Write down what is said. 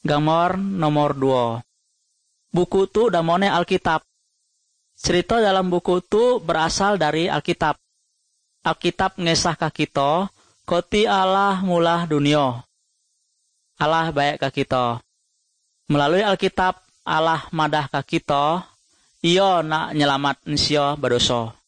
Gambar nomor 2. Buku tu damone Alkitab. Cerita dalam buku tu berasal dari Alkitab. Alkitab ngesah ka kita, koti Allah mulah dunia. Allah baik ka kita. Melalui Alkitab, Allah madah ka kita, Ia nak nyelamat nsio berdosa.